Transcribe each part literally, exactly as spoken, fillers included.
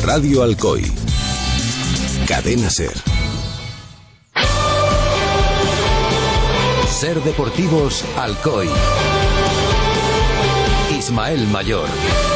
Radio Alcoy. Cadena Ser. Ser Deportivos Alcoy. Ismael Mayor.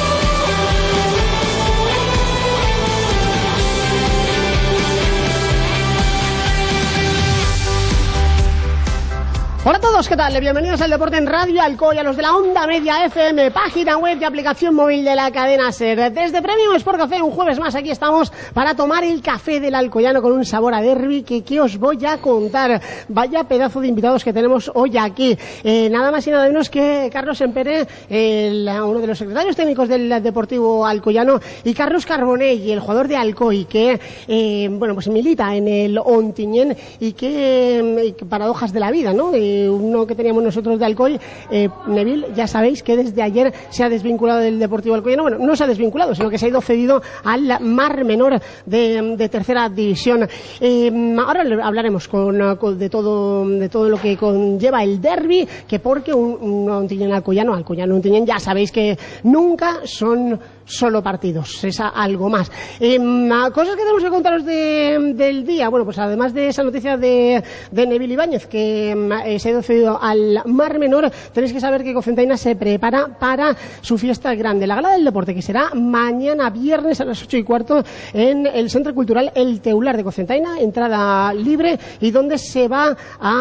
Hola a todos, ¿qué tal? Bienvenidos al Deporte en Radio Alcoy, a los de la Onda Media F M, página web y aplicación móvil de la cadena SER. Desde Premium Sport Café, un jueves más, aquí estamos para tomar el café del alcoyano con un sabor a derbi que, que os voy a contar. Vaya pedazo de invitados que tenemos hoy aquí. Eh, nada más y nada menos que Carlos Empere, el, uno de los secretarios técnicos del Deportivo Alcoyano, y Carlos Carbonell, el jugador de Alcoy, que eh, bueno, pues milita en el Ontinyent y que, eh, paradojas de la vida, ¿no? Eh, uno que teníamos nosotros de Alcoy, eh, Neville, ya sabéis que desde ayer se ha desvinculado del Deportivo Alcoyano. Bueno, no se ha desvinculado, sino que se ha ido cedido al Mar Menor de, de tercera división. Eh, ahora hablaremos con, con, de todo de todo lo que conlleva el derbi, que porque un, un Ontinyent Alcoyano, Alcoyano Ontinyent, ya sabéis que nunca son solo partidos, es algo más. Eh, cosas que tenemos que contaros de, del día. Bueno, pues además de esa noticia de, de Neville Ibáñez, que eh, se ha ido cedido al Mar Menor, tenéis que saber que Cocentaina se prepara para su fiesta grande, la Gala del Deporte, que será mañana viernes a las ocho y cuarto en el Centro Cultural El Teular de Cocentaina, entrada libre, y donde se va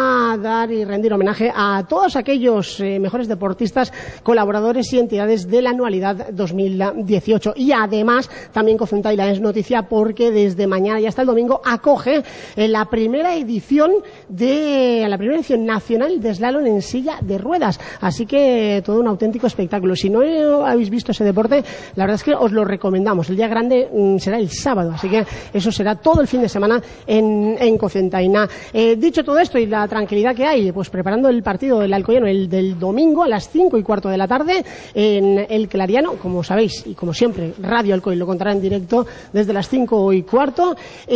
a dar y rendir homenaje a todos aquellos eh, mejores deportistas, colaboradores y entidades de la anualidad dos mil dieciocho. Y además también Cocentaina es noticia porque desde mañana y hasta el domingo acoge eh, la primera edición de la primera edición nacional de slalom en silla de ruedas, así que todo un auténtico espectáculo. Si no eh, habéis visto ese deporte, la verdad es que os lo recomendamos. El día grande mm, será el sábado, así que eso será todo el fin de semana en, en Cocentaina. Eh, dicho todo esto y la tranquilidad que hay, pues preparando el partido del Alcoyano el del domingo a las cinco y cuarto de la tarde en el Clariano, como sabéis, y como Como siempre, Radio Alcoy lo contará en directo desde las cinco y cuarto.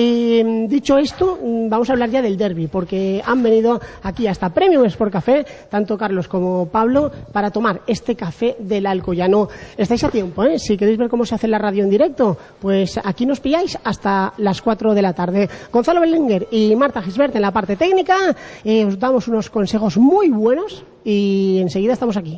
Eh, dicho esto, vamos a hablar ya del derbi, porque han venido aquí hasta Premium Sport Café, tanto Carlos como Pablo, para tomar este café del Alcoyano. Estáis a tiempo, ¿eh? Si queréis ver cómo se hace la radio en directo, pues aquí nos pilláis hasta las cuatro de la tarde. Gonzalo Belenguer y Marta Gisbert en la parte técnica. Eh, os damos unos consejos muy buenos y enseguida estamos aquí.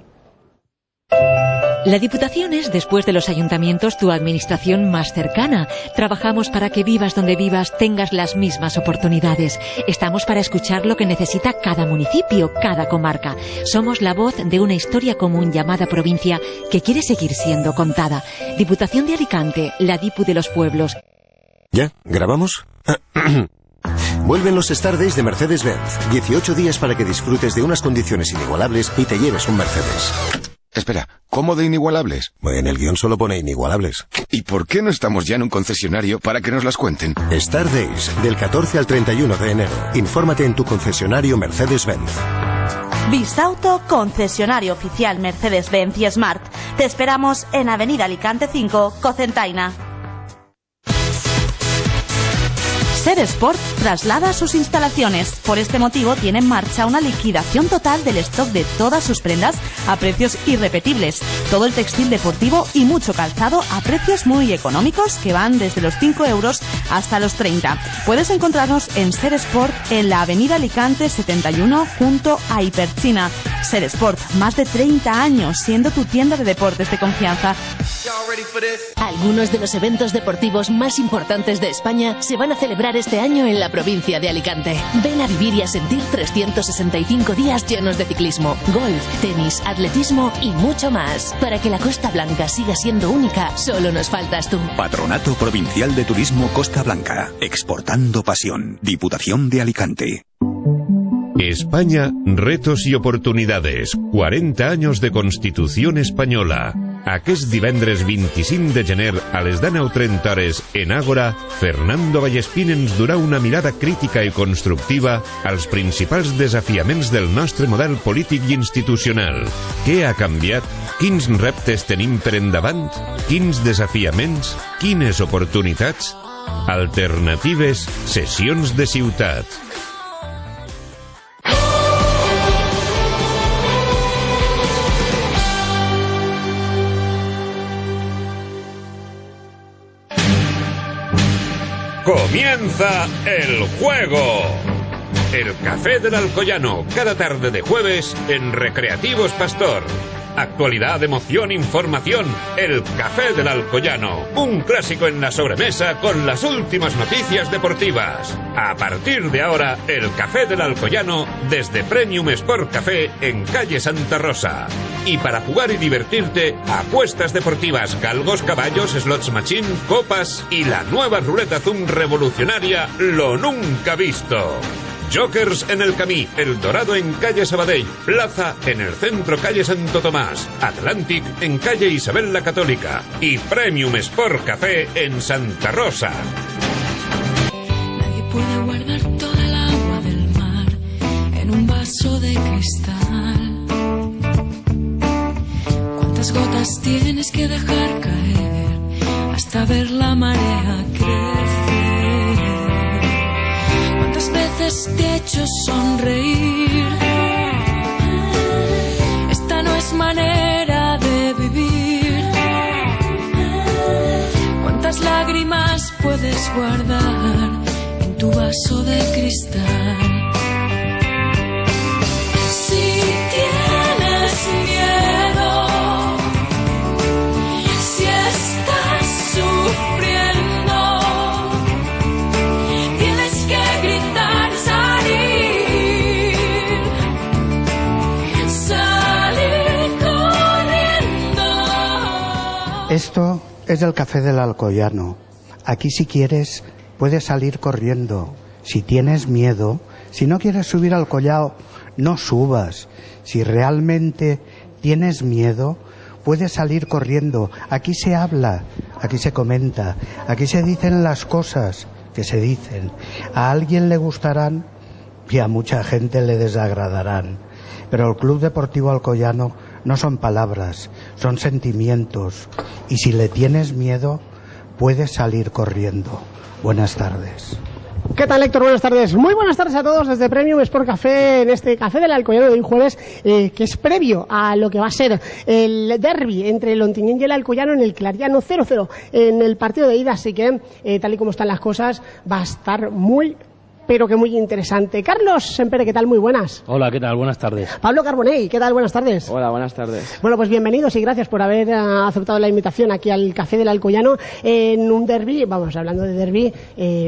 La Diputación es, después de los ayuntamientos, tu administración más cercana. Trabajamos para que vivas donde vivas, tengas las mismas oportunidades. Estamos para escuchar lo que necesita cada municipio, cada comarca. Somos la voz de una historia común llamada provincia que quiere seguir siendo contada. Diputación de Alicante, la Dipu de los pueblos. ¿Ya? ¿Grabamos? Vuelven los Star Days de Mercedes-Benz. dieciocho días para que disfrutes de unas condiciones inigualables y te lleves un Mercedes. Espera, ¿cómo de inigualables? En el guión solo pone inigualables. ¿Y por qué no estamos ya en un concesionario para que nos las cuenten? Star Days, del catorce al treinta y uno de enero. Infórmate en tu concesionario Mercedes-Benz. Bisauto, concesionario oficial Mercedes-Benz y Smart. Te esperamos en Avenida Alicante cinco, Cocentaina. SER Sport traslada sus instalaciones. Por este motivo tiene en marcha una liquidación total del stock de todas sus prendas a precios irrepetibles. Todo el textil deportivo y mucho calzado a precios muy económicos que van desde los cinco euros hasta los treinta. Puedes encontrarnos en SER Sport en la Avenida Alicante setenta y uno junto a Hiperchina. SER Sport, más de treinta años siendo tu tienda de deportes de confianza. Algunos de los eventos deportivos más importantes de España se van a celebrar este año en la provincia de Alicante. Ven a vivir y a sentir trescientos sesenta y cinco días llenos de ciclismo, golf, tenis, atletismo y mucho más. Para que la Costa Blanca siga siendo única, solo nos faltas tú. Patronato Provincial de Turismo Costa Blanca. Exportando pasión. Diputación de Alicante. España, retos i oportunidades. quaranta anys de Constitució espanyola. Aquest divendres vint-i-cinc de gener a les dinou trenta hores en Ágora, Fernando Vallespín ens durà una mirada crítica i constructiva als principals desafiaments del nostre model polític i institucional. Què ha canviat? Quins reptes tenim per endavant? Quins desafiaments? Quines oportunitats? Alternatives, sessions de ciutat. Comienza el juego. El Café del Alcoyano, cada tarde de jueves en Recreativos Pastor. Actualidad, emoción, información. El Café del Alcoyano, un clásico en la sobremesa con las últimas noticias deportivas. A partir de ahora, el Café del Alcoyano desde Premium Sport Café en calle Santa Rosa. Y para jugar y divertirte, apuestas deportivas, galgos, caballos, slots machine, copas y la nueva ruleta Zoom revolucionaria, lo nunca visto. Jokers en el Camí, El Dorado en calle Sabadell, Plaza en el centro calle Santo Tomás, Atlantic en calle Isabel la Católica y Premium Sport Café en Santa Rosa. Nadie puede guardar toda el agua del mar en un vaso de cristal. ¿Cuántas gotas tienes que dejar caer hasta ver la marea crecer? ¿Cuántas veces te he hecho sonreír? Esta no es manera de vivir. ¿Cuántas lágrimas puedes guardar en tu vaso de cristal? Si tienes miedo, si estás sufriendo, esto es el Café del Alcoyano. Aquí, si quieres, puedes salir corriendo. Si tienes miedo, si no quieres subir al collao, no subas. Si realmente tienes miedo, puedes salir corriendo. Aquí se habla, aquí se comenta, aquí se dicen las cosas que se dicen. A alguien le gustarán y a mucha gente le desagradarán. Pero el Club Deportivo Alcoyano no son palabras, son sentimientos. Y si le tienes miedo, puedes salir corriendo. Buenas tardes. ¿Qué tal, Héctor? Buenas tardes. Muy buenas tardes a todos desde Premium Sport Café, en este Café del Alcoyano de hoy jueves, eh, que es previo a lo que va a ser el derbi entre el Ontinyent y el Alcoyano en el Clariano cero cero en el partido de ida. Así que, eh, tal y como están las cosas, va a estar muy, pero que muy interesante. Carlos Sempere, ¿qué tal? Muy buenas. Hola, ¿qué tal? Buenas tardes. Pablo Carbonell, ¿qué tal? Buenas tardes. Hola, buenas tardes. Bueno, pues bienvenidos y gracias por haber uh, aceptado la invitación aquí al Café del Alcoyano en un derbi. Vamos, hablando de derbi, eh,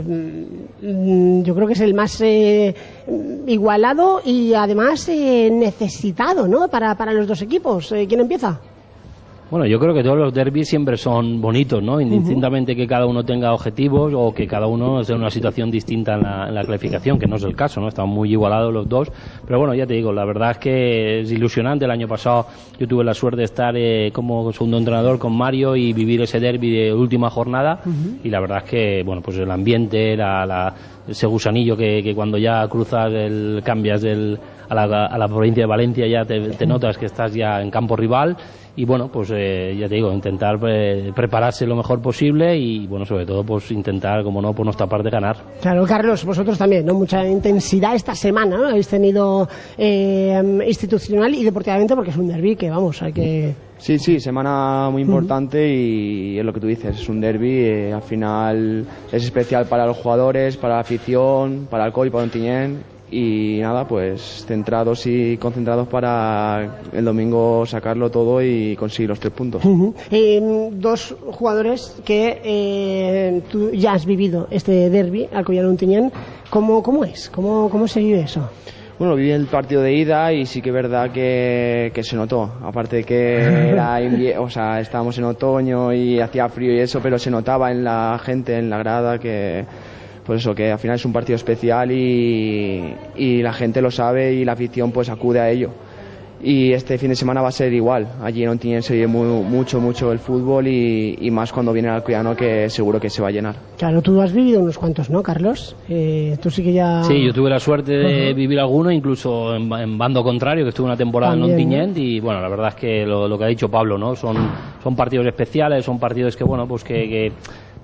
yo creo que es el más eh, igualado y además eh, necesitado, ¿no? Para, para los dos equipos. Eh, ¿Quién empieza? Bueno, yo creo que todos los derbis siempre son bonitos, ¿no? Indistintamente uh-huh. que cada uno tenga objetivos o que cada uno esté en una situación distinta en la, en la clasificación, que no es el caso, ¿no? Están muy igualados los dos. Pero bueno, ya te digo, la verdad es que es ilusionante. El año pasado yo tuve la suerte de estar eh, como segundo entrenador con Mario y vivir ese derbi de última jornada. Uh-huh. Y la verdad es que, bueno, pues el ambiente, la, la, ese gusanillo que, que cuando ya cruzas, el, cambias del, a, la, a la provincia de Valencia, ya te, te notas que estás ya en campo rival. Y bueno, pues eh, ya te digo, intentar eh, prepararse lo mejor posible y bueno, sobre todo pues intentar, como no, por nuestra parte ganar. Claro, Carlos, vosotros también, ¿no? Mucha intensidad esta semana, ¿no? Habéis tenido eh, institucional y deportivamente, porque es un derbi que, vamos, hay que... Sí, sí, semana muy importante uh-huh. y es lo que tú dices, es un derbi, eh, al final es especial para los jugadores, para la afición, para el C O I, para Ontinyent. Y nada, pues centrados y concentrados para el domingo sacarlo todo y conseguir los tres puntos. Uh-huh. eh, dos jugadores que eh, tú ya has vivido este derbi, Alcoyano-Ontinyent. ¿Cómo, ¿Cómo es? ¿Cómo, ¿Cómo se vive eso? Bueno, viví el partido de ida y sí que es verdad que, que se notó. Aparte de que era invie- o sea, estábamos en otoño y hacía frío y eso, pero se notaba en la gente, en la grada, que... Pues eso, que al final es un partido especial y, y la gente lo sabe y la afición pues acude a ello. Y este fin de semana va a ser igual. Allí en Ontinyent se oye muy, mucho, mucho el fútbol y, y más cuando viene el Alcoyano, que seguro que se va a llenar. Claro, tú has vivido unos cuantos, ¿no, Carlos? Eh, tú sí que ya... Sí, yo tuve la suerte de uh-huh. vivir alguno, incluso en, en bando contrario, que estuve una temporada También, en Ontinyent, ¿no? Y bueno, la verdad es que lo, lo que ha dicho Pablo, ¿no? Son, son partidos especiales, son partidos que, bueno, pues que... que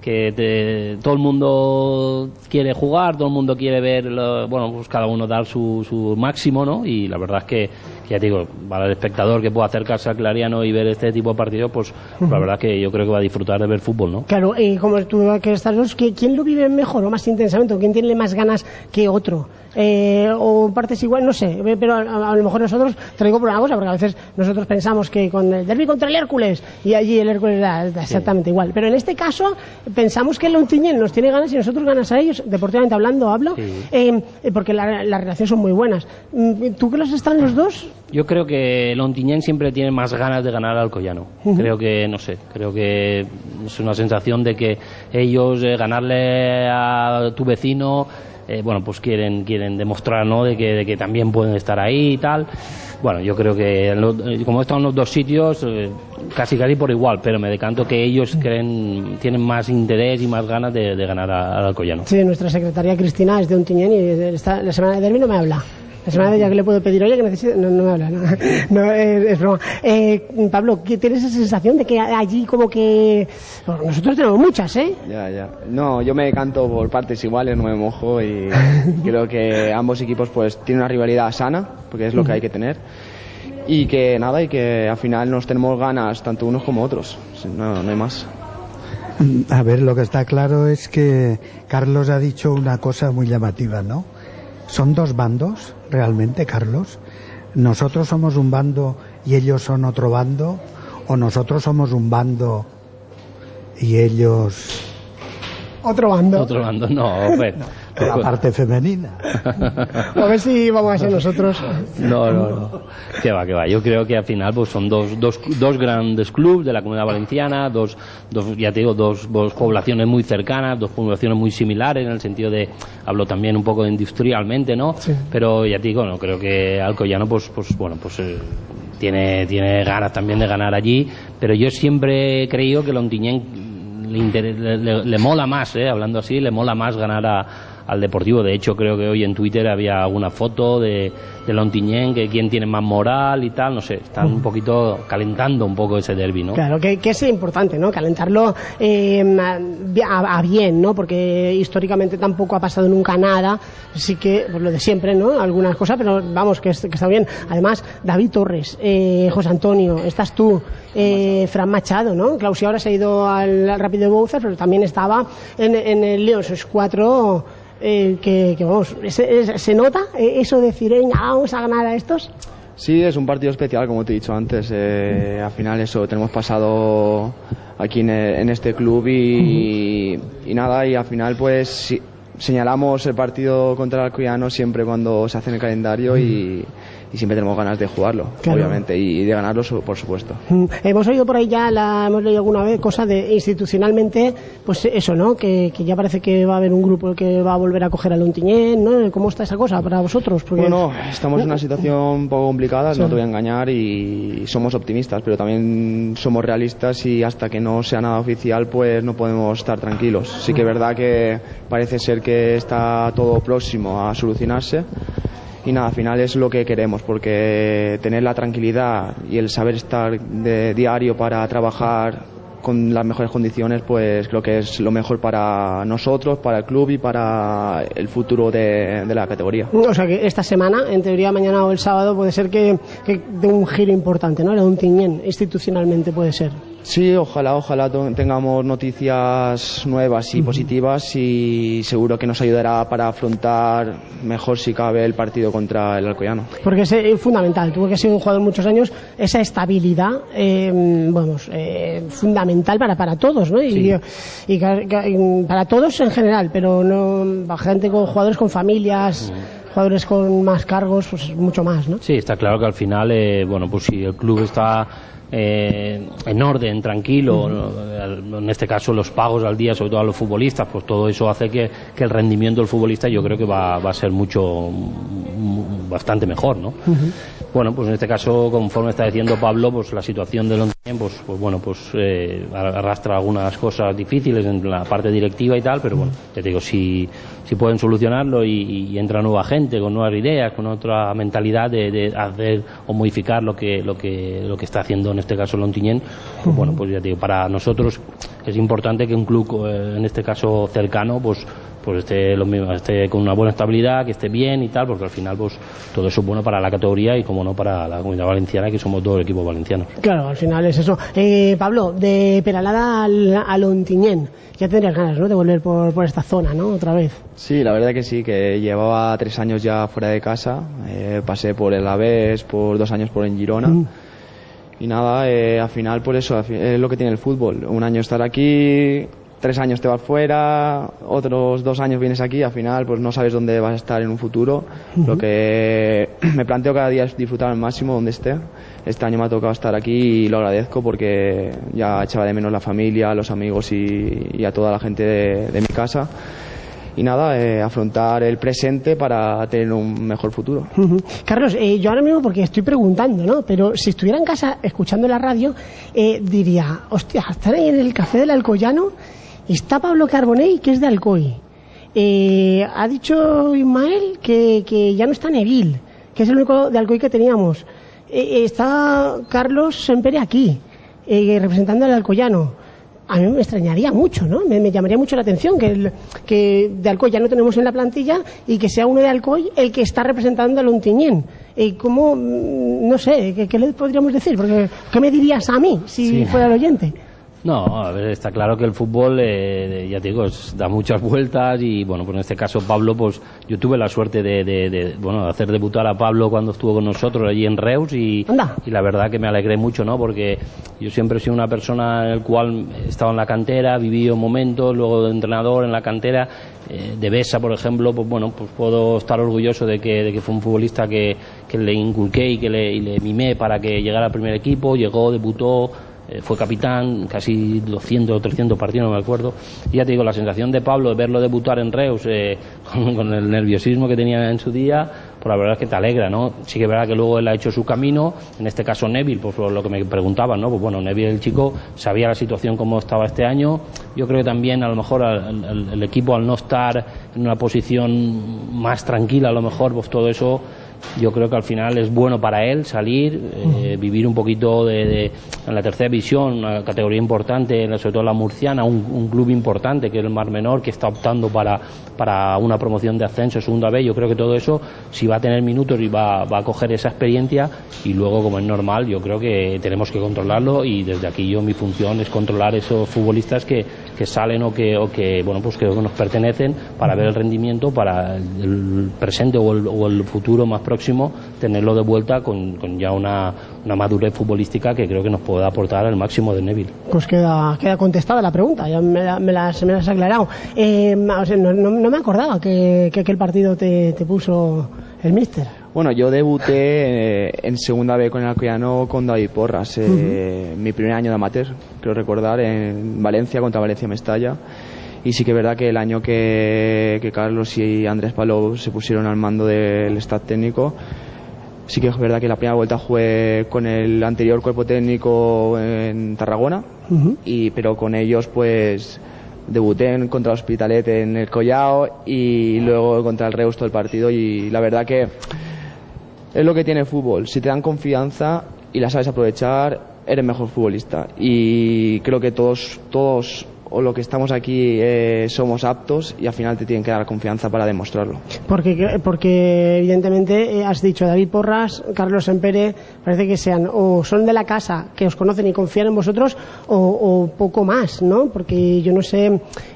que te, todo el mundo quiere jugar, todo el mundo quiere ver, lo, bueno, pues cada uno dar su, su máximo, ¿no? Y la verdad es que, que ya te digo, para el espectador que pueda acercarse al Clariano y ver este tipo de partidos, pues, pues uh-huh. la verdad que yo creo que va a disfrutar de ver fútbol, ¿no? Claro, y como tú que estás dos, ¿quién lo vive mejor o más intensamente? ¿O quién tiene más ganas que otro? Eh, o partes igual, no sé, pero a, a lo mejor nosotros, te digo por una cosa, porque a veces nosotros pensamos que con el derbi contra el Hércules, y allí el Hércules da, da exactamente sí. igual, pero en este caso pensamos que el Ontinyent nos tiene ganas y nosotros ganas a ellos, deportivamente hablando, hablo, sí. eh, porque la, las relaciones son muy buenas. ¿Tú que los están los dos? Yo creo que el Ontinyent siempre tiene más ganas de ganar al Alcoyano. Uh-huh. Creo que, no sé, creo que es una sensación de que ellos eh, ganarle a tu vecino, eh, bueno, pues quieren quieren demostrar, ¿no?, de que, de que también pueden estar ahí y tal. Bueno, yo creo que lo, como están en los dos sitios, eh, casi casi por igual, pero me decanto que ellos creen, tienen más interés y más ganas de, de ganar al Alcoyano. Sí, nuestra secretaria Cristina es de Ontinyent y esta, la semana de derbi no me habla. La semana de ya que le puedo pedir, oye, que necesito... No, no me habla, no, no es, es broma. Eh, Pablo, ¿tienes esa sensación de que allí como que... Bueno, nosotros tenemos muchas, ¿eh? Ya, ya. No, yo me decanto por partes iguales, no me mojo y creo que ambos equipos pues tienen una rivalidad sana, porque es lo que hay que tener. Y que nada, y que al final nos tenemos ganas tanto unos como otros. No, no hay más. A ver, lo que está claro es que Carlos ha dicho una cosa muy llamativa, ¿no? ¿Son dos bandos realmente, Carlos? ¿Nosotros somos un bando y ellos son otro bando? ¿O nosotros somos un bando y ellos... Otro bando? Otro bando, no, pues, no, la parte femenina. A ver si vamos a ser nosotros. No, no, no. Que va, que va. Yo creo que al final pues son dos, dos, dos grandes clubes de la Comunidad Valenciana, dos, dos, ya te digo, dos, dos poblaciones muy cercanas, dos poblaciones muy similares en el sentido de, hablo también un poco industrialmente, ¿no? Sí. Pero ya te digo, no creo que Alcoyano, pues, pues bueno, pues eh, tiene, tiene ganas también de ganar allí, pero yo siempre he creído que el Ontinyent Le, le, le mola más, eh, hablando así, le mola más ganar a, al Deportivo. De hecho, creo que hoy en Twitter había alguna foto de, de Ontinyent, que quién tiene más moral y tal, no sé, están un poquito calentando un poco ese derbi, ¿no? Claro, que, que es importante, ¿no? Calentarlo eh, a, a bien, ¿no? Porque históricamente tampoco ha pasado nunca nada, sí que, pues lo de siempre, ¿no? Algunas cosas, pero vamos, que, que está bien. Además, David Torres, eh, José Antonio, estás tú, eh, Fran Machado, ¿no? Clausi ahora se ha ido al, al Rápido de Bouzas, pero también estaba en, en el León, sois cuatro... Eh, que, que vamos, ¿se, se nota eso de decir, venga, vamos a ganar a estos? Sí, es un partido especial, como te he dicho antes. Eh, al final eso, tenemos pasado aquí en, en este club y, y nada, y al final pues si, señalamos el partido contra el Alcoyano siempre cuando se hace en el calendario y, y siempre tenemos ganas de jugarlo, claro, obviamente, y de ganarlo, por supuesto. Mm, hemos oído por ahí ya, la, hemos leído alguna vez, cosas de institucionalmente, pues eso, ¿no? Que, que ya parece que va a haber un grupo que va a volver a coger al Ontinyent, ¿no? ¿Cómo está esa cosa para vosotros? Porque... Bueno, estamos en una situación un poco complicada, sí, no te voy a engañar, y somos optimistas, pero también somos realistas y hasta que no sea nada oficial, pues no podemos estar tranquilos. Sí que es verdad que parece ser que está todo próximo a solucionarse. Y nada, al final es lo que queremos, porque tener la tranquilidad y el saber estar de diario para trabajar con las mejores condiciones, pues creo que es lo mejor para nosotros, para el club y para el futuro de, de la categoría. O sea que esta semana, en teoría mañana o el sábado, puede ser que, que dé un giro importante, ¿no? El Ontinyent, institucionalmente puede ser. Sí, ojalá, ojalá tengamos noticias nuevas y positivas y seguro que nos ayudará para afrontar mejor si cabe el partido contra el Alcoyano. Porque es fundamental, tú que has sido un jugador muchos años, esa estabilidad, eh, vamos, eh, fundamental para, para todos, ¿no? Y, sí, y, y para todos en general, pero no para gente con jugadores con familias. Mm. Jugadores con más cargos, pues mucho más, ¿no? Sí, está claro que al final, eh, bueno, pues si el club está eh, en orden, tranquilo, uh-huh, en este caso los pagos al día, sobre todo a los futbolistas, pues todo eso hace que, que el rendimiento del futbolista yo creo que va, va a ser mucho bastante mejor, ¿no? Uh-huh. Bueno, pues en este caso, conforme está diciendo Pablo, pues la situación de Ontinyent, pues, pues bueno, pues eh, arrastra algunas cosas difíciles en la parte directiva y tal, pero bueno, te digo, si, si pueden solucionarlo y, y entra nueva gente con nuevas ideas, con otra mentalidad de, de hacer o modificar lo que lo que lo que está haciendo en este caso el Ontinyent, pues uh-huh. bueno, pues ya te digo, para nosotros es importante que un club, eh, en este caso cercano, pues pues esté lo mismo, esté con una buena estabilidad, que esté bien y tal, porque al final pues todo eso es bueno para la categoría y como no para la Comunidad Valenciana, que somos dos equipos valencianos. Claro, al final es eso. Eh, Pablo, de Peralada al, al Ontinyent, ya tendrías ganas, ¿no?, de volver por, por esta zona, ¿no?, otra vez. Sí, la verdad que sí, que llevaba tres años ya fuera de casa, eh, pasé por el Alavés, por dos años por en Girona. Mm. Y nada, eh, al final por eso es lo que tiene el fútbol, un año estar aquí, tres años te vas fuera, otros dos años vienes aquí, al final pues no sabes dónde vas a estar en un futuro. Uh-huh. Lo que me planteo cada día es disfrutar al máximo donde esté. Este año me ha tocado estar aquí y lo agradezco porque ya echaba de menos la familia, los amigos y, y a toda la gente de, de mi casa. Y nada, eh, afrontar el presente para tener un mejor futuro. Uh-huh. Carlos, eh, yo ahora mismo, porque estoy preguntando, ¿no?, pero si estuviera en casa escuchando la radio, eh, diría, hostia, estar ahí en el Café del Alcoyano, está Pablo Carbonell, que es de Alcoy. Eh, ha dicho Ismael que, que ya no está Neville, que es el único de Alcoy que teníamos. Eh, está Carlos Sempere aquí, eh, representando al Alcoyano. A mí me extrañaría mucho, ¿no? Me, me llamaría mucho la atención que, el, que de Alcoy ya no tenemos en la plantilla y que sea uno de Alcoy el que está representando al Ontinyent. Eh, ¿Cómo? No sé, ¿qué, ¿qué le podríamos decir? Porque, ¿qué me dirías a mí si sí. fuera el oyente? No, a ver, está claro que el fútbol, eh, ya te digo, es, da muchas vueltas y, bueno, pues en este caso Pablo, pues yo tuve la suerte de, de, de bueno, de hacer debutar a Pablo cuando estuvo con nosotros allí en Reus y, y la verdad que me alegré mucho, ¿no?, porque yo siempre he sido una persona en la cual he estado en la cantera, viví momentos, luego de entrenador en la cantera, eh, de Besa, por ejemplo, pues bueno, pues puedo estar orgulloso de que, de que fue un futbolista que, que le inculqué y que le, y le mimé para que llegara al primer equipo, llegó, debutó, fue capitán, casi doscientos o trescientos partidos, no me acuerdo. Y ya te digo, la sensación de Pablo de verlo debutar en Reus, eh, con, con el nerviosismo que tenía en su día, pues la verdad es que te alegra, ¿no? Sí que es verdad que luego él ha hecho su camino, en este caso Neville, pues lo que me preguntaban, ¿no? Pues bueno, Neville, el chico, sabía la situación como estaba este año. Yo creo que también a lo mejor el, el, el equipo, al no estar en una posición más tranquila, a lo mejor, pues todo eso, yo creo que al final es bueno para él salir, eh, vivir un poquito de, de, en la tercera división, una categoría importante, sobre todo la murciana, un, un club importante que es el Mar Menor, que está optando para, para una promoción de ascenso, segunda B. Yo creo que todo eso, si va a tener minutos y va, va a coger esa experiencia, y luego, como es normal, yo creo que tenemos que controlarlo, y desde aquí yo mi función es controlar esos futbolistas que, que salen o que, o que bueno, pues que nos pertenecen, para ver el rendimiento para el, el presente o el, o el futuro más próximo, tenerlo de vuelta con, con ya una, una madurez futbolística que creo que nos puede aportar el máximo de Neville. Pues queda, queda contestada la pregunta, ya me, la, me, las, me las has aclarado. Eh, o sea, no, no, no me acordaba que, que aquel partido te, te puso el míster. Bueno, yo debuté eh, en segunda B con el Alcoyano con David Porras, eh, uh-huh. mi primer año de amateur, creo recordar, en Valencia, contra Valencia Mestalla. Y sí que es verdad que el año que, que Carlos y Andrés Palou se pusieron al mando del staff técnico, sí que es verdad que la primera vuelta jugué con el anterior cuerpo técnico en Tarragona, uh-huh. y pero con ellos pues debuté en, contra Hospitalet en el Collao y luego contra el Reus todo el partido, y la verdad que es lo que tiene el fútbol, si te dan confianza y la sabes aprovechar, eres mejor futbolista, y creo que todos todos o lo que estamos aquí eh, somos aptos, y al final te tienen que dar confianza para demostrarlo. Porque, porque evidentemente eh, has dicho David Porras, Carlos Sempere, parece que sean o son de la casa, que os conocen y confían en vosotros, o, o poco más, ¿no? Porque yo no sé,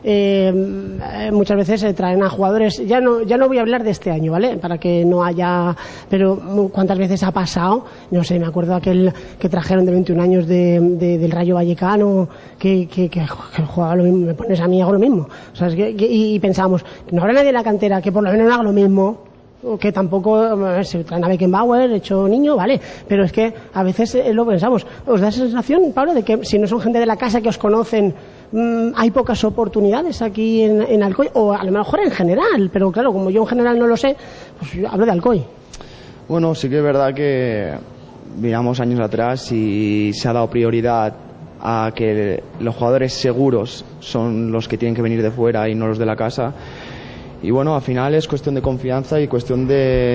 eh, muchas veces se traen a jugadores, ya no ya no voy a hablar de este año, ¿vale? Para que no haya, pero cuántas veces ha pasado, no sé, me acuerdo aquel que trajeron de veintiún años de, de, del Rayo Vallecano, que, que, que, que jugaba lo mismo, me pones a mí, hago lo mismo, o sea, es que, que, y, y pensábamos, no habrá nadie en la cantera que por lo menos no haga lo mismo, o que tampoco, a ver, si traen a Beckenbauer, hecho niño, vale, pero es que a veces eh, lo pensamos. ¿Os da esa sensación, Pablo, de que si no son gente de la casa que os conocen, mmm, hay pocas oportunidades aquí en, en Alcoy, o a lo mejor en general, pero claro, como yo en general no lo sé, pues yo hablo de Alcoy? Bueno, sí que es verdad que miramos años atrás y se ha dado prioridad a que los jugadores seguros son los que tienen que venir de fuera y no los de la casa. Y bueno, al final es cuestión de confianza y cuestión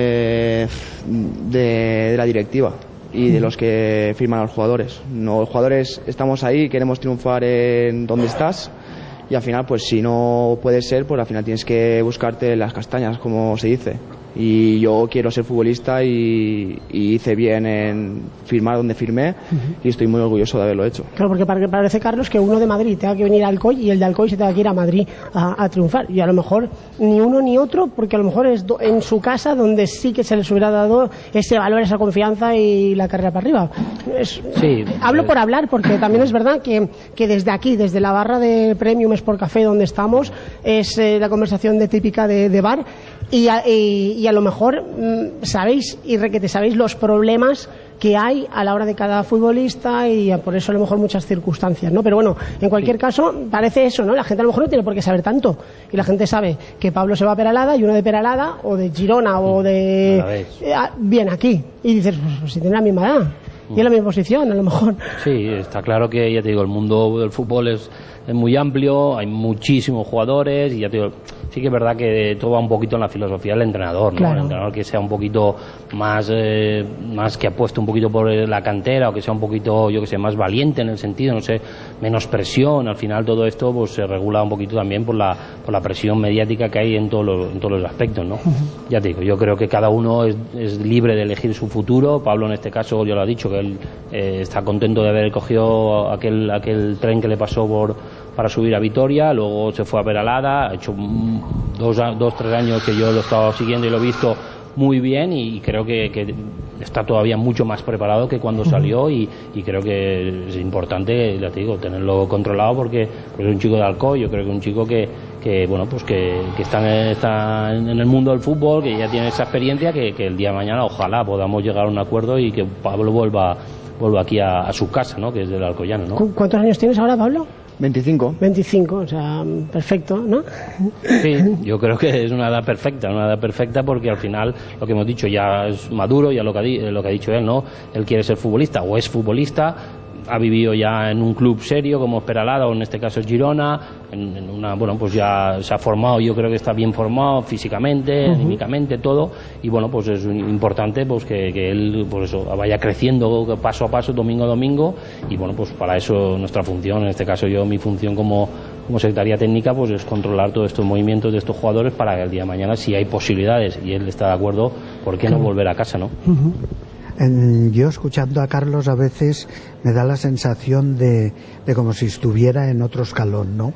de, de, de la directiva y de los que firman a los jugadores. No, los jugadores estamos ahí, queremos triunfar en donde estás, y al final, pues si no puede ser, pues al final tienes que buscarte las castañas, como se dice. Y yo quiero ser futbolista y, y hice bien en firmar donde firmé, uh-huh. y estoy muy orgulloso de haberlo hecho. Claro, porque parece, Carlos, que uno de Madrid tenga que venir a Alcoy y el de Alcoy se tenga que ir a Madrid a, a triunfar, y a lo mejor ni uno ni otro, porque a lo mejor es do, en su casa donde sí que se les hubiera dado ese valor, esa confianza y la carrera para arriba. Es, sí, hablo eh... por hablar, porque también es verdad que, que desde aquí, desde la barra de Premium Sport Café donde estamos, es eh, la conversación de típica de, de bar, y a, y, y a lo mejor mmm, sabéis y requete sabéis los problemas que hay a la hora de cada futbolista, y por eso a lo mejor muchas circunstancias, ¿no? Pero bueno, en cualquier sí. caso, parece eso, ¿no? La gente a lo mejor no tiene por qué saber tanto, y la gente sabe que Pablo se va a Peralada, y uno de Peralada o de Girona o de eh, bien aquí, y dices, pues, pues si tiene la misma edad y en la misma posición, a lo mejor. Sí, está claro que, ya te digo, el mundo del fútbol es, es muy amplio, hay muchísimos jugadores, y ya te digo, sí que es verdad que todo va un poquito en la filosofía del entrenador, ¿no? Claro. El entrenador que sea un poquito más, eh, más que apueste un poquito por la cantera, o que sea un poquito, yo que sé, más valiente en el sentido, no sé, menos presión. Al final todo esto pues se regula un poquito también por la, por la presión mediática que hay en todos los, en todos los aspectos, ¿no? Uh-huh. Ya te digo, yo creo que cada uno es, es libre de elegir su futuro. Pablo en este caso ya lo ha dicho, que él eh, está contento de haber cogido aquel, aquel tren que le pasó por para subir a Vitoria, luego se fue a Peralada, ha hecho dos, dos, tres años que yo lo he estado siguiendo y lo he visto muy bien, y creo que, que está todavía mucho más preparado que cuando salió, y, y creo que es importante, ya te digo, tenerlo controlado, porque, porque es un chico de Alcoy. Yo creo que es un chico que, que bueno, pues que, que está, en, está en el mundo del fútbol, que ya tiene esa experiencia, que, que el día de mañana ojalá podamos llegar a un acuerdo y que Pablo vuelva, vuelva aquí a, a su casa, ¿no? Que es del Alcoyano, ¿no? ¿Cuántos años tienes ahora, Pablo? veinticinco. veinticinco, o sea, perfecto, ¿no? Sí, yo creo que es una edad perfecta, una edad perfecta, porque al final, lo que hemos dicho, ya es maduro, ya lo que ha, lo que ha dicho él, ¿no? Él quiere ser futbolista o es futbolista, ha vivido ya en un club serio como es Peralada, o en este caso es Girona, en, en una, bueno, pues ya se ha formado, yo creo que está bien formado físicamente, uh-huh. anímicamente, todo, y bueno, pues es importante pues que, que él pues eso, vaya creciendo paso a paso, domingo a domingo, y bueno, pues para eso nuestra función, en este caso yo, mi función como, como secretaria técnica, pues es controlar todos estos movimientos de estos jugadores, para que el día de mañana, si hay posibilidades y él está de acuerdo, ¿por qué no volver a casa, no? Uh-huh. En, yo escuchando a Carlos a veces me da la sensación de, de como si estuviera en otro escalón, ¿no?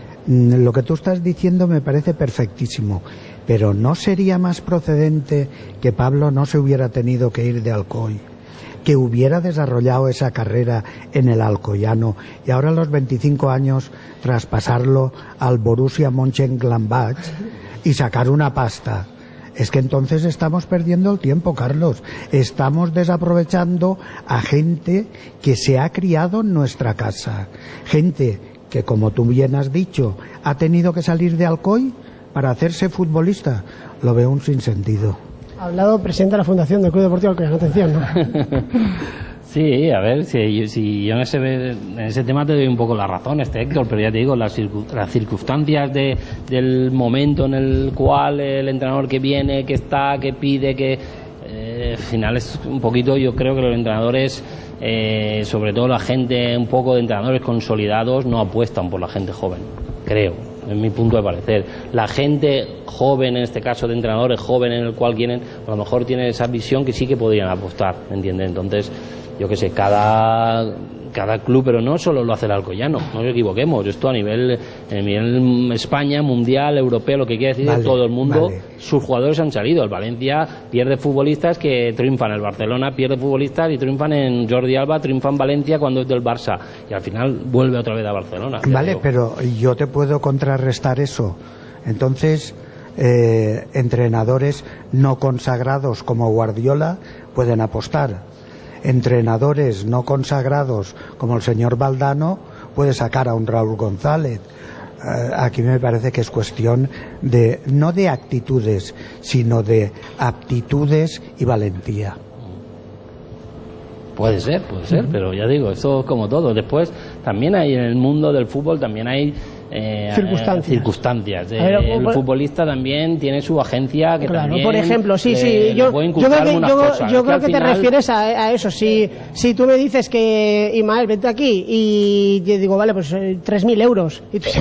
Lo que tú estás diciendo me parece perfectísimo, pero ¿no sería más procedente que Pablo no se hubiera tenido que ir de Alcoy, que hubiera desarrollado esa carrera en el Alcoyano, y ahora a los veinticinco años traspasarlo al Borussia Mönchengladbach y sacar una pasta? Es que entonces estamos perdiendo el tiempo, Carlos. Estamos desaprovechando a gente que se ha criado en nuestra casa. Gente que, como tú bien has dicho, ha tenido que salir de Alcoy para hacerse futbolista. Lo veo un sinsentido. Ha hablado presidente de la Fundación del Club Deportivo Alcoyano. Atención, ¿no? Sí, a ver, si, si yo en ese, en ese tema te doy un poco la razón, este Héctor, pero ya te digo, las, circun, las circunstancias de, del momento en el cual el entrenador que viene, que está, que pide, que eh, al final es un poquito, yo creo que los entrenadores, eh, sobre todo la gente, un poco de entrenadores consolidados, no apuestan por la gente joven, creo. En mi punto de parecer, la gente joven, en este caso de entrenadores jóvenes, en el cual quieren, a lo mejor tienen esa visión que sí que podrían apostar, ¿me entiendes? Entonces, yo qué sé, cada cada club, pero no solo lo hace el Alcoyano, no nos equivoquemos, esto a nivel, a nivel España, mundial, europeo, lo que quiere decir, vale, todo el mundo, vale. Sus jugadores han salido. El Valencia pierde futbolistas que triunfan, el Barcelona pierde futbolistas y triunfan en Jordi Alba, triunfan Valencia cuando es del Barça, y al final vuelve otra vez a Barcelona. Vale, digo. Pero yo te puedo contrarrestar eso. Entonces, eh, entrenadores no consagrados como Guardiola pueden apostar. Entrenadores no consagrados como el señor Valdano puede sacar a un Raúl González. aquí me parece que es cuestión de, no de actitudes, sino de aptitudes y valentía. Puede ser, puede ser, pero ya digo, eso es como todo. Después, también hay en el mundo del fútbol, también hay eh, circunstancias. Eh, circunstancias. Eh, ver, el por, futbolista también tiene su agencia que claro, también por ejemplo, sí, le, sí, le yo, puede yo creo que, yo, cosas. yo Es creo que, que te final... refieres a, a eso. Si, si tú me dices que, Ismael, vete aquí, y yo digo, vale, pues eh, tres mil euros, y tú,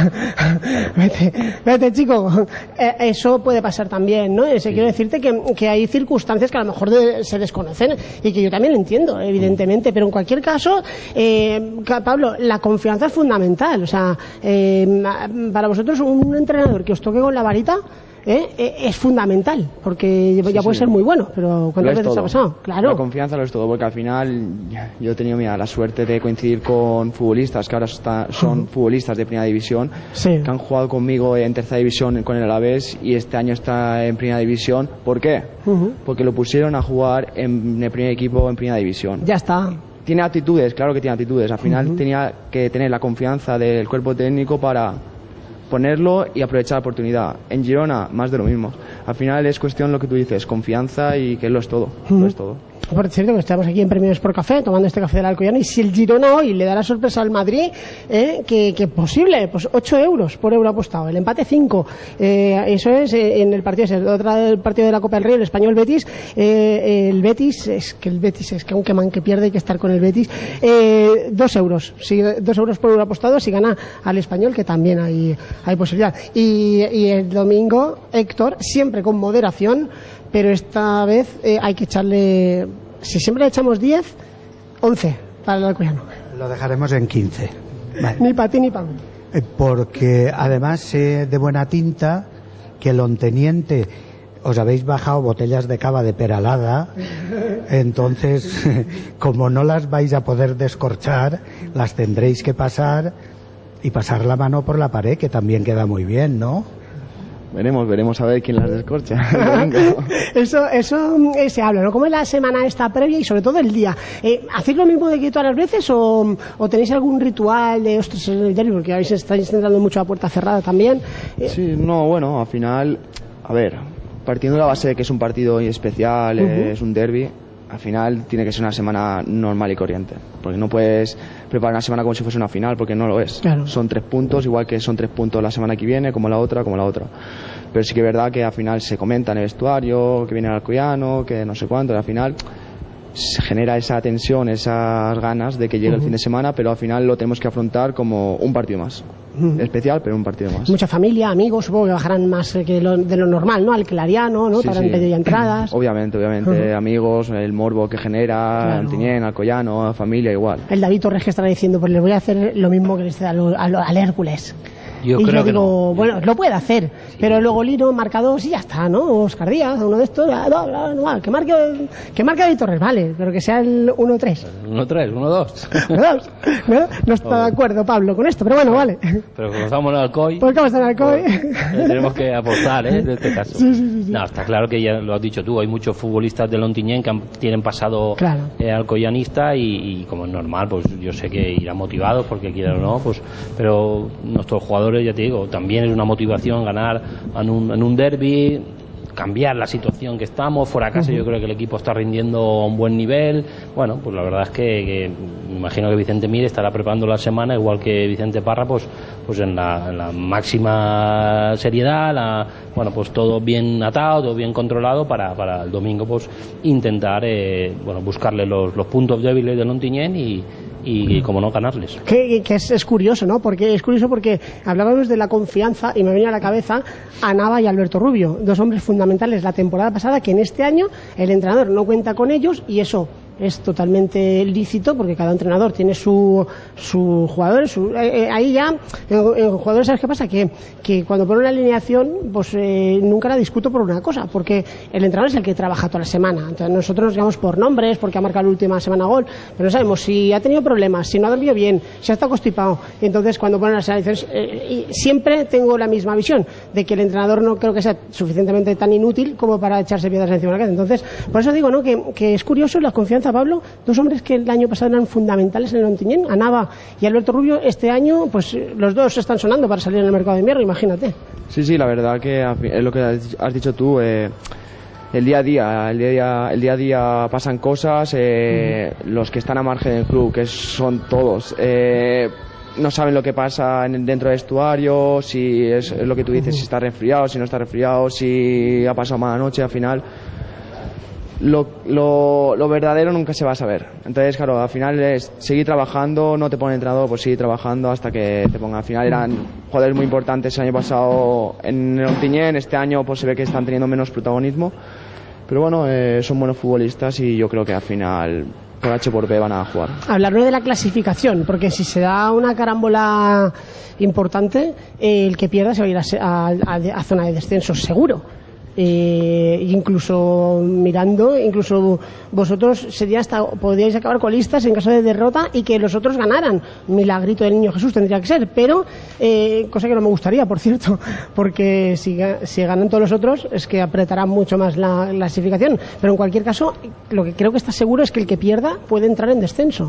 vete, vete, chico, eh, eso puede pasar también, ¿no? Ese, sí. Quiero decirte que, que hay circunstancias que a lo mejor de, se desconocen y que yo también lo entiendo, evidentemente, pero en cualquier caso, eh, Pablo, la confianza es fundamental. O sea, eh, para vosotros un entrenador que os toque con la varita ¿eh? Eh, es fundamental, porque ya sí, puede sí. ser muy bueno, pero ¿cuántas veces todo. ha pasado? Claro. La confianza lo es todo, porque al final yo he tenido mira, la suerte de coincidir con futbolistas que ahora está, son uh-huh. futbolistas de primera división, sí. que han jugado conmigo en tercera división con el Alavés y este año está en primera división. ¿Por qué? Uh-huh. Porque lo pusieron a jugar en el primer equipo en primera división. Ya está. Tiene actitudes, claro que tiene actitudes. Al final uh-huh. tenía que tener la confianza del cuerpo técnico para ponerlo y aprovechar la oportunidad. En Girona, más de lo mismo. Al final es cuestión lo que tú dices, confianza y que lo es todo. Uh-huh. Lo es todo. Por cierto, que estamos aquí en Premio Sport Café tomando este café del Alcoyano, y si el Girona hoy le da la sorpresa al Madrid, eh, que, que posible, pues ocho euros por euro apostado, el empate cinco, eh, eso es eh, en el partido ese, otra el partido de la Copa del Rey, el Español Betis, eh, el Betis, es que el Betis es que aunque man que pierde hay que estar con el Betis, eh, dos euros, si, dos euros por euro apostado si gana al Español, que también hay, hay posibilidad, y, y el domingo, Héctor, siempre con moderación, pero esta vez eh, hay que echarle, si siempre le echamos diez, once para el Alcoyano. Lo dejaremos en quince. Vale. Ni para ti ni para mí. Eh, porque además sé eh, de buena tinta que el onteniente os habéis bajado botellas de cava de peralada, entonces como no las vais a poder descorchar, las tendréis que pasar y pasar la mano por la pared, que también queda muy bien, ¿no? Veremos, veremos a ver quién las descorcha. eso eso eh, se habla, ¿no? ¿Cómo es la semana esta previa y sobre todo el día? Eh, ¿Hacéis lo mismo de que todas las veces o, o tenéis algún ritual de ostras en el derbi? Porque habéis estáis entrando mucho a puerta cerrada también. Eh, sí, no, bueno, al final, a ver, partiendo de la base de que es un partido especial, uh-huh. eh, es un derbi, al final tiene que ser una semana normal y corriente, porque no puedes preparar una semana como si fuese una final, porque no lo es. Claro. Son tres puntos, igual que son tres puntos la semana que viene, como la otra, como la otra. Pero sí que es verdad que al final se comenta en el vestuario, que viene el Alcoyano, que no sé cuánto, y al final se genera esa tensión, esas ganas de que llegue uh-huh. el fin de semana, pero al final lo tenemos que afrontar como un partido más. Uh-huh. Especial, pero un partido más. Mucha familia, amigos, supongo que bajarán más que lo, de lo normal, ¿no? Al Clariano, ¿no? Sí, Para sí. pedir entradas. Obviamente, obviamente. Uh-huh. Amigos, el morbo que genera, claro. Antiñén, Alcoyano, familia, igual. El David Torres que estará diciendo, pues le voy a hacer lo mismo que le hice al, al, al Hércules. Yo y creo yo que digo, no. bueno, lo puede hacer, sí. Pero luego Lino marca dos y ya está, ¿no? Oscar Díaz, uno de estos, no, no, no, que marque, que marque David Torres, vale, pero que sea el uno tres. uno tres, uno dos. uno dos, ¿no? No está de acuerdo Pablo con esto, pero bueno, vale. Pero como estamos en Alcoy, ¿por qué vamos en Alcoy? Pues, tenemos que apostar, ¿eh? En este caso. Sí, sí, sí. No, está claro que ya lo has dicho tú, hay muchos futbolistas del Ontinyent que han, tienen pasado claro. eh, alcoyanista y, y como es normal, pues yo sé que irán motivados porque quieran o no, pues, pero nuestros jugadores, ya te digo, también es una motivación ganar en un, en un derbi, cambiar la situación que estamos, fuera a casa uh-huh. yo creo que el equipo está rindiendo a un buen nivel. Bueno, pues la verdad es que, que me imagino que Vicente Mir estará preparando la semana, igual que Vicente Parra, pues, pues en, la, en la máxima seriedad, la, bueno, pues todo bien atado, todo bien controlado para, para el domingo pues intentar eh, bueno, buscarle los, los puntos débiles del Ontinyent y y como no ganarles. Que, que es, es curioso, ¿no? Porque es curioso porque hablábamos de la confianza y me venía a la cabeza a Nava y Alberto Rubio, dos hombres fundamentales la temporada pasada, que en este año el entrenador no cuenta con ellos y eso es totalmente lícito porque cada entrenador tiene su su jugador, su, eh, eh, ahí ya en, en jugadores, ¿sabes qué pasa? Que, que cuando pone una alineación pues eh, nunca la discuto por una cosa, porque el entrenador es el que trabaja toda la semana. Entonces nosotros nos llamamos por nombres, porque ha marcado la última semana gol, pero no sabemos si ha tenido problemas, si no ha dormido bien, si ha estado constipado. Entonces cuando ponen las alineaciones eh, y siempre tengo la misma visión de que el entrenador no creo que sea suficientemente tan inútil como para echarse piedras encima de la cabeza. Entonces por eso digo, ¿no? que, que es curioso la confianza confianza, Pablo, dos hombres que el año pasado eran fundamentales en el Ontinyent, Anava y Alberto Rubio, este año pues los dos están sonando para salir en el mercado de invierno, imagínate. Sí, sí, la verdad que es lo que has dicho tú, eh, el día a día, el día a día, el día a día pasan cosas, eh, uh-huh. los que están a margen del club, que son todos, eh, no saben lo que pasa en, dentro del vestuario, si es, es lo que tú dices, uh-huh. si está resfriado, si no está resfriado, si ha pasado mala noche, al final lo, lo, lo verdadero nunca se va a saber. Entonces, claro, al final es seguir trabajando, no te pone entrenador, pues seguir trabajando hasta que te ponga. Al final eran jugadores muy importantes el año pasado en el Ontinyent, este año pues se ve que están teniendo menos protagonismo, pero bueno, eh, son buenos futbolistas y yo creo que al final por H por B van a jugar. Hablarlo de la clasificación, porque si se da una carambola importante, eh, el que pierda se va a ir a, a, a zona de descenso seguro. Eh, incluso mirando, incluso vosotros sería hasta podríais acabar colistas en caso de derrota y que los otros ganaran. Milagrito del Niño Jesús tendría que ser, pero eh, cosa que no me gustaría, por cierto, porque si, si ganan todos los otros es que apretarán mucho más la, la clasificación. Pero en cualquier caso, lo que creo que está seguro es que el que pierda puede entrar en descenso.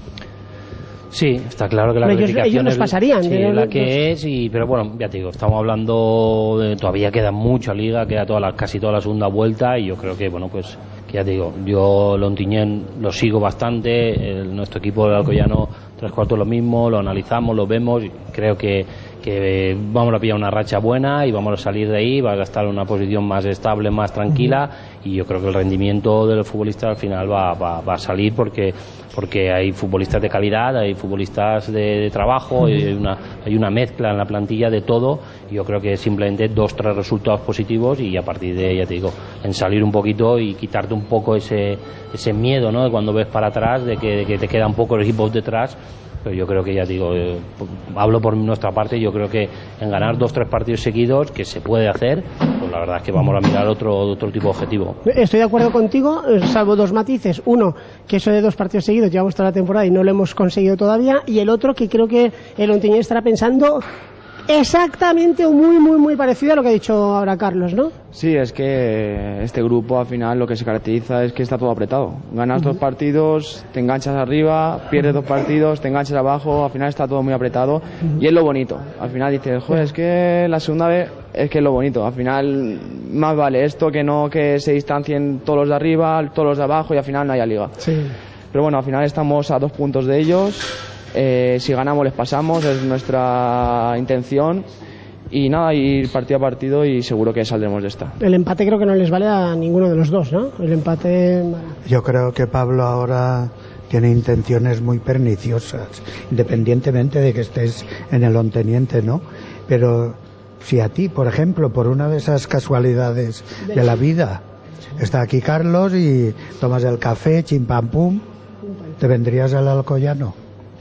Sí, está claro que la pero clasificación ellos, ellos nos pasarían, sí, es la que es, y, pero bueno, ya te digo, estamos hablando de, todavía queda mucha liga, queda toda la, casi toda la segunda vuelta, y yo creo que, bueno, pues, que ya te digo, yo el Ontinyent lo sigo bastante, el, nuestro equipo del Alcoyano tres cuartos lo mismo, lo analizamos, lo vemos, y creo que, que vamos a pillar una racha buena y vamos a salir de ahí, va a estar en una posición más estable, más tranquila, y yo creo que el rendimiento del futbolista al final va, va, va a salir porque porque hay futbolistas de calidad, hay futbolistas de, de trabajo, hay una, hay una mezcla en la plantilla de todo, y yo creo que simplemente dos, tres resultados positivos y a partir de, ya te digo, en salir un poquito y quitarte un poco ese, ese miedo, ¿no?, de cuando ves para atrás, de que, de que te quedan pocos equipos detrás. Pero yo creo que, ya digo, eh, hablo por nuestra parte, yo creo que en ganar dos, tres partidos seguidos, que se puede hacer, pues la verdad es que vamos a mirar otro, otro tipo de objetivo. Estoy de acuerdo contigo, salvo dos matices. Uno, que eso de dos partidos seguidos llevamos toda la temporada y no lo hemos conseguido todavía, y el otro, que creo que el Ontinyent estará pensando exactamente o muy, muy, muy parecido a lo que ha dicho ahora Carlos, ¿no? Sí, es que este grupo al final lo que se caracteriza es que está todo apretado. Ganas uh-huh. dos partidos, te enganchas arriba, pierdes dos partidos, te enganchas abajo, al final está todo muy apretado uh-huh. y es lo bonito. Al final dices, joder, es que la segunda vez es que es lo bonito. Al final más vale esto que no que se distancien todos los de arriba, todos los de abajo y al final no haya liga. Sí. Pero bueno, al final estamos a dos puntos de ellos. Eh, si ganamos les pasamos, es nuestra intención, y nada, ir partido a partido y seguro que saldremos de esta. El empate creo que no les vale a ninguno de los dos, ¿no? El empate... Yo creo que Pablo ahora tiene intenciones muy perniciosas, independientemente de que estés en el Ontinyent, ¿no? Pero si a ti, por ejemplo, por una de esas casualidades de la vida, está aquí Carlos y tomas el café, chim pam pum, ¿te vendrías al Alcoyano?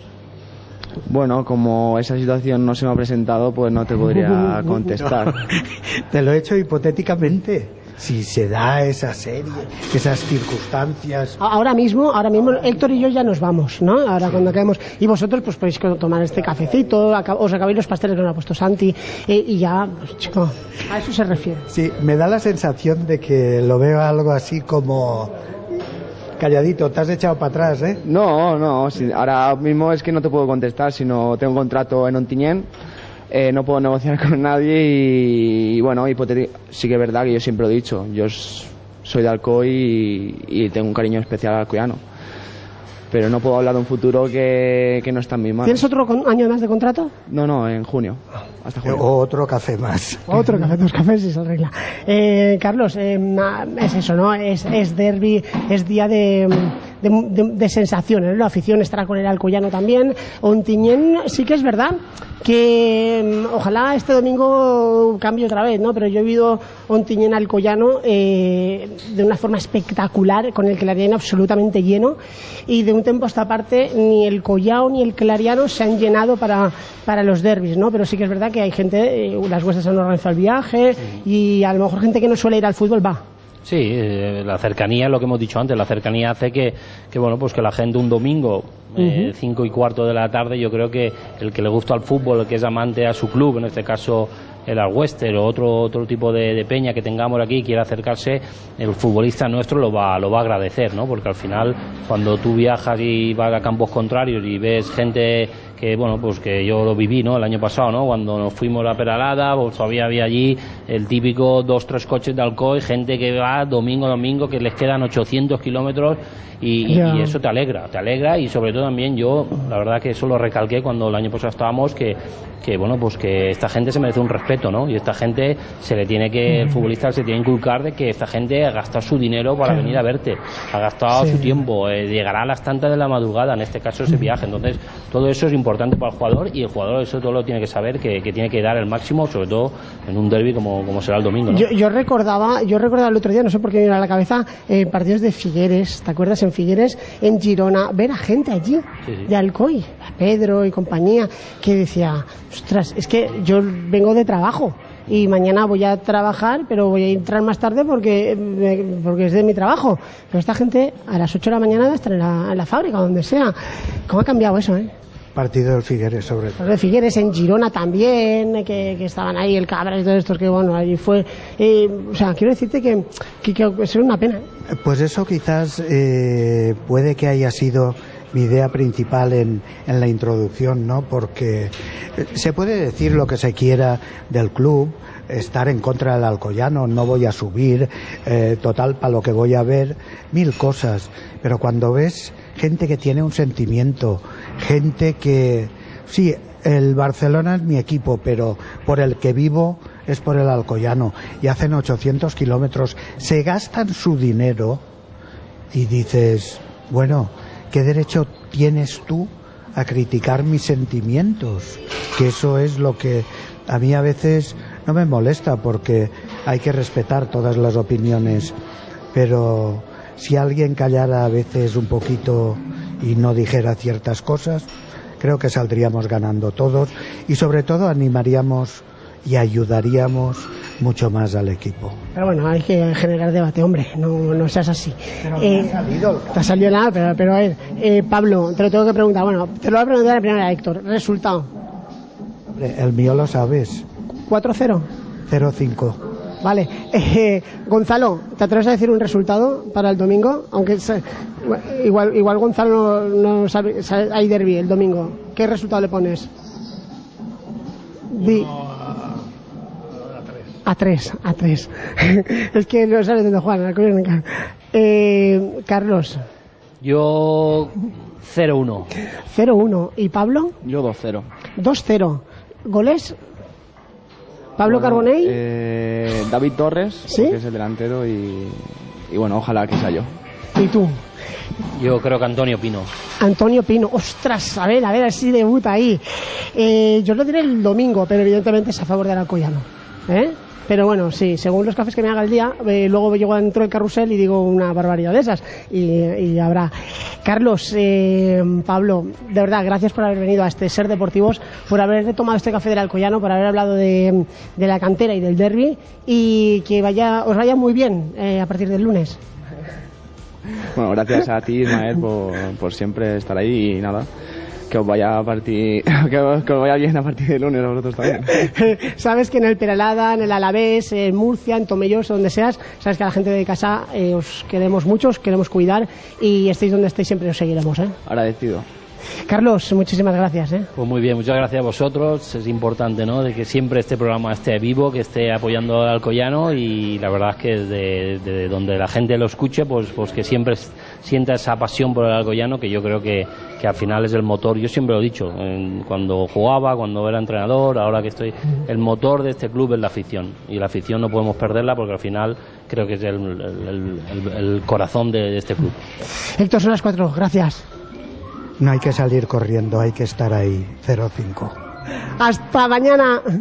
Bueno, como esa situación no se me ha presentado, pues no te podría contestar. No, te lo he hecho hipotéticamente. Si se da esa serie, esas circunstancias. Ahora mismo, ahora mismo Héctor y yo ya nos vamos, ¿no? Ahora sí. Cuando acabemos. Y vosotros pues podéis tomar este cafecito, os acabáis los pasteles que nos ha puesto Santi, eh, y ya, pues, chico, a eso se refiere. Sí, me da la sensación de que lo veo algo así como... Calladito, te has echado para atrás, ¿eh? No, no, sí, ahora mismo es que no te puedo contestar, sino tengo un contrato en Ontinyent, eh, no puedo negociar con nadie y, y bueno, hipotético, sí que es verdad que yo siempre lo he dicho, yo soy de Alcoy y, y tengo un cariño especial al alcoyano, pero no puedo hablar de un futuro que, que no está en mis manos. ¿Tienes otro con, año más de contrato? No, no, en junio. Hasta junio. Otro café más. Otro café, dos cafés y se arregla. Eh, Carlos, eh, es eso, ¿no? Es, es derbi, es día de, de, de, de sensaciones, ¿no? La afición estará con el Alcoyano también. Ontinyent, sí que es verdad que ojalá este domingo cambie otra vez, ¿no? Pero yo he vivido Ontinyent Alcoyano eh, de una forma espectacular, con el Clariano absolutamente lleno, y de un tiempo a esta parte ni el Collao ni el Clariano se han llenado para, para los derbis, ¿no? Pero sí que es verdad que hay gente, eh, las vuestras han organizado el viaje, y a lo mejor gente que no suele ir al fútbol va. Sí, eh, la cercanía, lo que hemos dicho antes, la cercanía hace que, que bueno, pues que la gente un domingo, eh, uh-huh. cinco y cuarto de la tarde, yo creo que el que le gusta al fútbol, el que es amante a su club, en este caso el Alwester o otro otro tipo de, de peña que tengamos aquí y quiera acercarse, el futbolista nuestro lo va lo va a agradecer, ¿no? Porque al final cuando tú viajas y vas a campos contrarios y ves gente que, bueno, pues que yo lo viví, ¿no? El año pasado, ¿no? Cuando nos fuimos a Peralada, pues todavía había allí el típico dos, tres coches de Alcoy, gente que va domingo a domingo, que les quedan ochocientos kilómetros y, y, y eso te alegra, te alegra y sobre todo también yo, la verdad que eso lo recalqué cuando el año pasado estábamos, que, que bueno, pues que esta gente se merece un respeto, ¿no? Y esta gente se le tiene que, el futbolista se tiene que inculcar de que esta gente ha gastado su dinero para venir a verte, ha gastado sí. su tiempo, eh, llegará a las tantas de la madrugada, en este caso ese viaje, entonces todo eso es importante para el jugador y el jugador eso todo lo tiene que saber, que, que tiene que dar el máximo, sobre todo en un derbi como, como será el domingo, ¿no? Yo, yo recordaba, yo recordaba el otro día, no sé por qué me viene a la cabeza, eh, partidos de Figueres, ¿te acuerdas? En Figueres, en Girona, ver a gente allí, sí, sí. de Alcoy, a Pedro y compañía, que decía, ostras, es que yo vengo de trabajo y mañana voy a trabajar, pero voy a entrar más tarde porque, porque es de mi trabajo. Pero esta gente a las ocho de la mañana debe estar en la, en la fábrica, donde sea. ¿Cómo ha cambiado eso, eh? Partido del Figueres, sobre todo. De Figueres, en Girona también, que, que estaban ahí, el Cabra y todos estos, que bueno, allí fue. Eh, o sea, quiero decirte que, que, que es una pena. Pues eso quizás eh, puede que haya sido mi idea principal en, en la introducción, ¿no? Porque se puede decir lo que se quiera del club, estar en contra del Alcoyano, no voy a subir, eh, total, para lo que voy a ver, mil cosas. Pero cuando ves gente que tiene un sentimiento, gente que... Sí, el Barcelona es mi equipo, pero por el que vivo es por el Alcoyano, y hacen ochocientos kilómetros, se gastan su dinero y dices, bueno, ¿qué derecho tienes tú a criticar mis sentimientos? Que eso es lo que a mí a veces no me molesta, porque hay que respetar todas las opiniones, pero si alguien callara a veces un poquito y no dijera ciertas cosas, creo que saldríamos ganando todos y sobre todo animaríamos y ayudaríamos mucho más al equipo. Pero bueno, hay que generar debate, hombre, no, no seas así. Pero eh, no ha salido. Te ha salido nada, pero, pero a ver, eh, Pablo, te lo tengo que preguntar. Bueno, te lo voy a preguntar la primera, Héctor. Resultado. Hombre, el mío lo sabes. cuatro cero. cero cinco. Vale. Eh, Gonzalo, ¿te atreves a decir un resultado para el domingo? Aunque se, igual, igual Gonzalo no, no sabe, sabe, hay derbi el domingo. ¿Qué resultado le pones? Di. A tres, a tres. Es que no sabes dónde juegan. Eh, Carlos. Yo cero uno. cero uno. ¿Y Pablo? Yo dos cero. dos cero. ¿Goles? Pablo bueno, Carbonell. Eh, David Torres, ¿sí? Que es el delantero, y, y bueno, ojalá que sea yo. ¿Y tú? Yo creo que Antonio Pino. Antonio Pino, ostras, a ver, a ver si debuta ahí. Eh, yo lo diré el domingo, pero evidentemente es a favor del Alcoyano. ¿Eh? Pero bueno, sí, según los cafés que me haga el día, eh, luego llego dentro del carrusel y digo una barbaridad de esas. Y, y habrá. Carlos, eh, Pablo, de verdad, gracias por haber venido a este Ser Deportivos, por haber tomado este café del Alcoyano, por haber hablado de, de la cantera y del derbi, y que vaya, os vaya muy bien eh, a partir del lunes. Bueno, gracias a ti, Ismael, por, por siempre estar ahí y nada. Que os vaya a partir, que os, que os vaya bien a partir de lunes a vosotros también. Sabes que en el Peralada, en el Alavés, en Murcia, en Tomelloso, donde seas, sabes que a la gente de casa eh, os queremos mucho, os queremos cuidar y estéis donde estéis siempre os seguiremos, ¿eh? Agradecido. Carlos, muchísimas gracias, ¿eh? Pues muy bien, muchas gracias a vosotros. Es importante, ¿no?, de que siempre este programa esté vivo, que esté apoyando al Alcoyano, y la verdad es que desde de donde la gente lo escuche, pues, pues que siempre sienta esa pasión por el Alcoyano, que yo creo que, que al final es el motor. Yo siempre lo he dicho, en, cuando jugaba, cuando era entrenador, ahora que estoy, el motor de este club es la afición, y la afición no podemos perderla porque al final creo que es el, el, el, el corazón de, de este club. Héctor, son las cuatro, gracias. No hay que salir corriendo, hay que estar ahí. cero cinco. Hasta mañana.